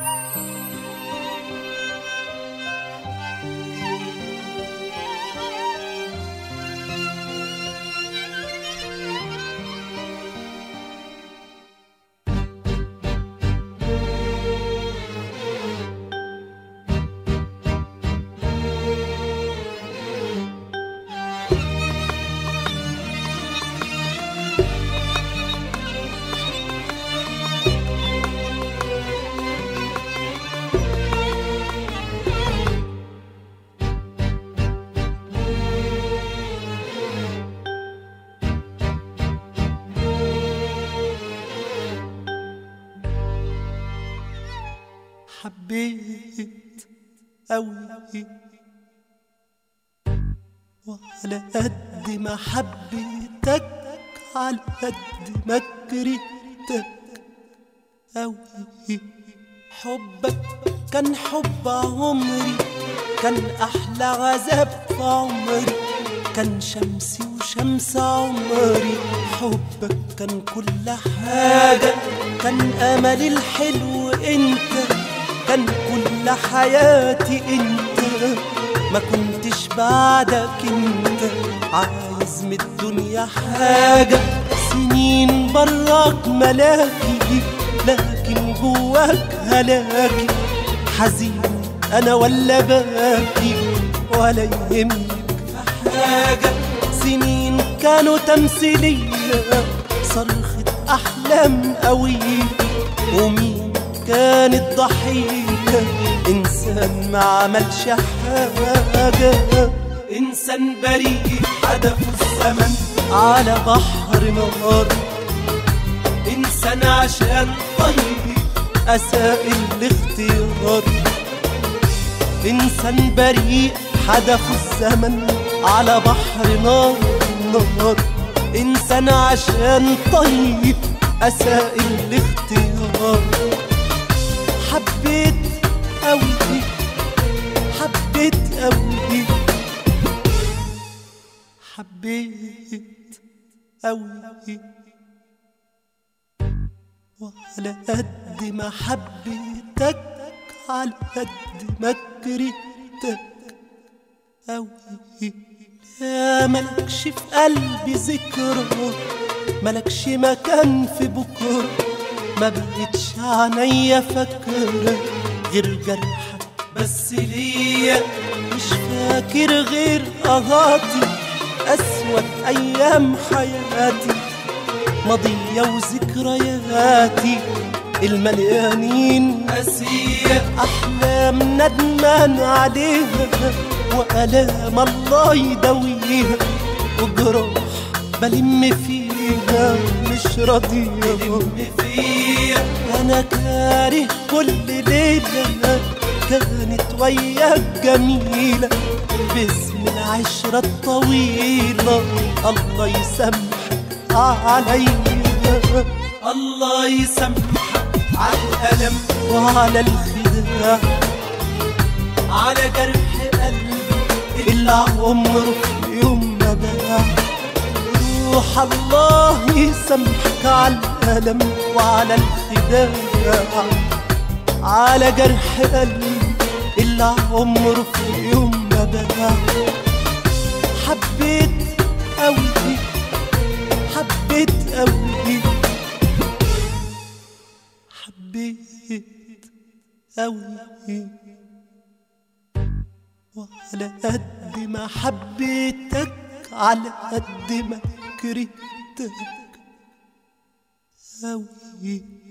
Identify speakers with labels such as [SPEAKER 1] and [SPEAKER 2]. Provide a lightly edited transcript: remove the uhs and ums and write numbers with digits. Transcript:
[SPEAKER 1] حبيت أوي وعلى قد ما حبيتك على قد ما كرهتك أوي. حبك كان حب عمري، كان أحلى عذاب في عمري، كان شمسي وشمس عمري. حبك كان كل حاجة، كان أملي الحلو انت، كان كل حياتي انت، ما كنتش بعدك انت عايز من الدنيا حاجة. سنين براك ملاكي لكن جواك هلاكي، حزين انا ولا باكي ولا يهمك حاجة. سنين كانوا تمثيلية صرخة احلام قوية، ومين كان الضحية؟ إنسان ما عملش حاجة، إنسان بريء حدفه الزمن على بحر نار، إنسان عشان طيب أساء الاختيار. إنسان بريء حدفه الزمن على بحر نار، إنسان عشان طيب أساء الاختيار. حبيت أوي، حبيت أوي، حبيت أوي وعلى قد ما حبيتك على قد ما كرهتك أوي. يا ملكش في قلبي ذكرى، ملكش مكان في بكرة، ما بقتش عينيا فاكرة غير جرحك بس ليا، مش فاكر غير قهاتي أسود أيام حياتي، ماضية وذكرياتي المليانين قاسية، أحلام ندمان عليها وآلام الله يداويها، وجراح بلم فيها مش راضية بلم فيها. أنا كاره كل ليلة كانت وياك جميلة، باسم العشرة الطويلة الله يسامحك عليا، الله يسامحك على الألم وعلى الخداع، على جرح قلبي اللي عمره في يوم ما باع. روح الله يسامحك على الألم وعلى الخداع، على جرح قلبي اللي عمره في يوم ما باع. حبيت أوي، حبيت أوي، حبيت أوي وعلى قد ما حبيتك على قد ما كرهتك أوي.